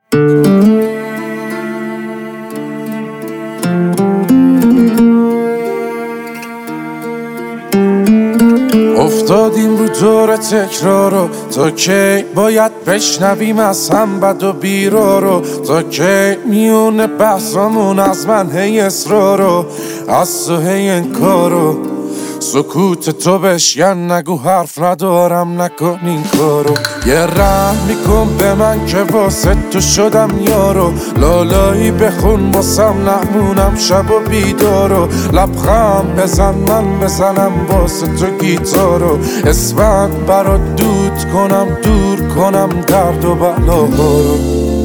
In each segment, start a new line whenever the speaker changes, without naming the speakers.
افتادیم رو دور تکرارو، تا کی باید بشنویم از هم بد و بیرارو؟ تا کی میونه بحثامون از من هی اصرارو، از تو هی انکارو؟ سکوت تو بشکن، نگو حرف ندارم، نکن این کارو. یه رحم میکن به من که واسه تو شدم یارو، لالایی بخون واسم نمونم شب و بیدارو. لبخند بزن من بزنم واسه تو گیتارو، اسمت برات دود کنم، دور کنم درد و بلاهارو.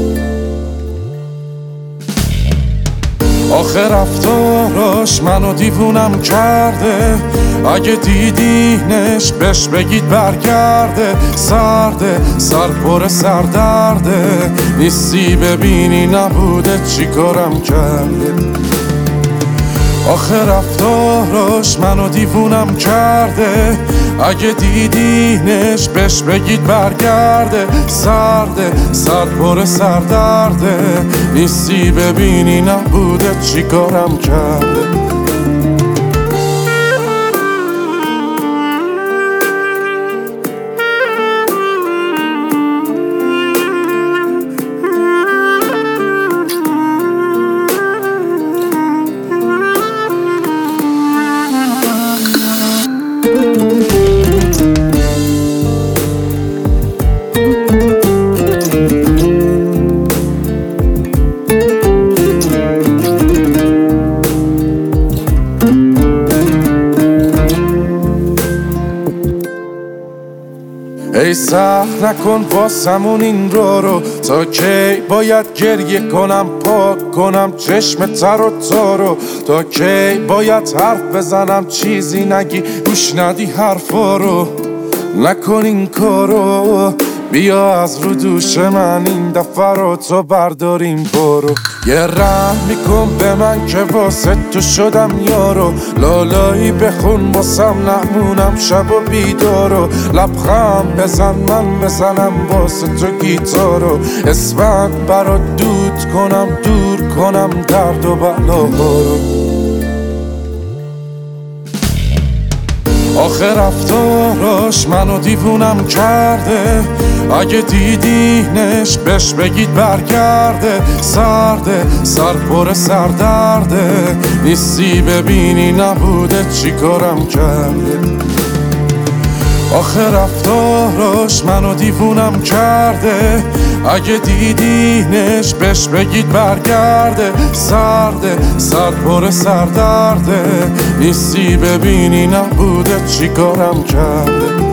آخه رفتاراش منو دیوونم کرده، اگه دیدینش بهش بگید برگرده. سرده سر پر سردرده، نیستی ببینی نبوده چی کارم کرده. آخه رفتاراش منو دیوونم کرده، اگه دیدینش بهش بگید برگرده. سرده سر پر سردرده، نیستی ببینی نبوده چی کارم کرده. ای سخت نکن واسمون این رو، تا کی باید گریه کنم پاک کنم چشم تر و تارو؟ تا کی باید حرف بزنم چیزی نگی گوش ندی حرفا رو؟ نکن این کارو، بیا از رو دوش من این دفعه رو تو برداریم برو. یه رحم میکن به من که واسه تو شدم یارو، لالایی بخون واسم نمونم شب و بیدارو. لبخند بزن من بزنم واسه تو گیتارو، اسمت برات دود کنم، دور کنم درد و بلاهارو. آخه رفتاراش منو دیوونم کرده، اگه دیدینش بهش بگید برگرده. سرده سر پر سردرده، نیستی ببینی نبوده چی کارم کرده. آخه رفتاراش منو دیوونم کرده، اگه دیدینش بهش بگید برگرده. سرده سر پر سردرده، نیستی ببینی نبوده چی کارم کرده.